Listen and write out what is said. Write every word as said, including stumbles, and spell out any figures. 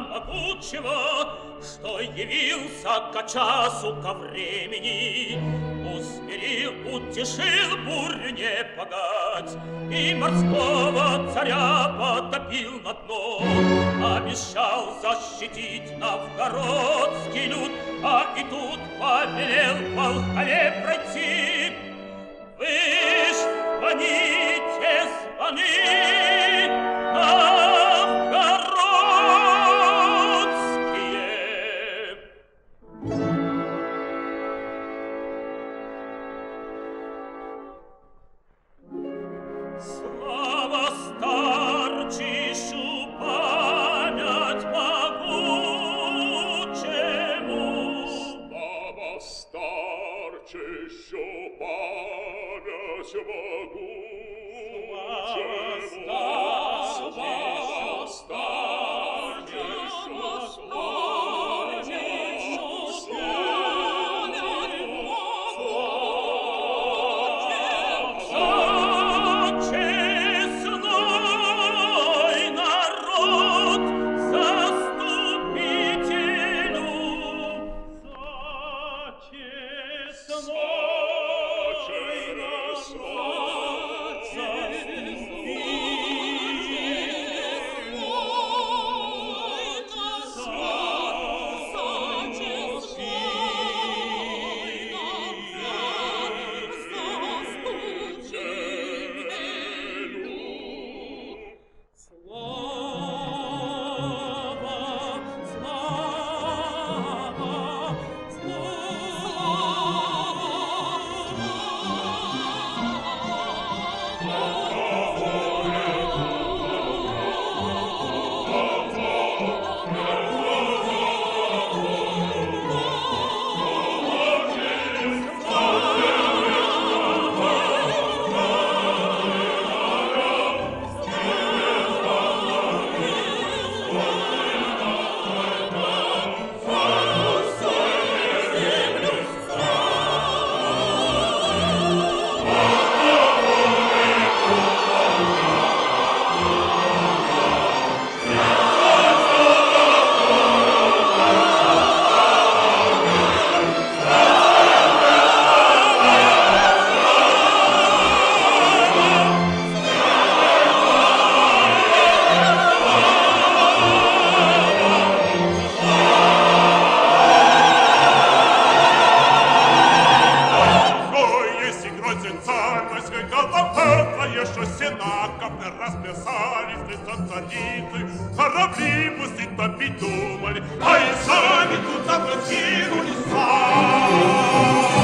могучего, что явился ко часу, ко времени, усмирил, утешил бурю не погать, и морского царя потопил на дно, обещал защитить новгородский люд, а и тут повелел в Волхове пройти. Вы ж звоните, звони, новгородские. Слава старчищу, память могучему. Слава старчищу, память могучему. Слава старчищу, Честной народ заступителю, за честной народ корабли пусть топить думали, а и сами туда прокинулись сами.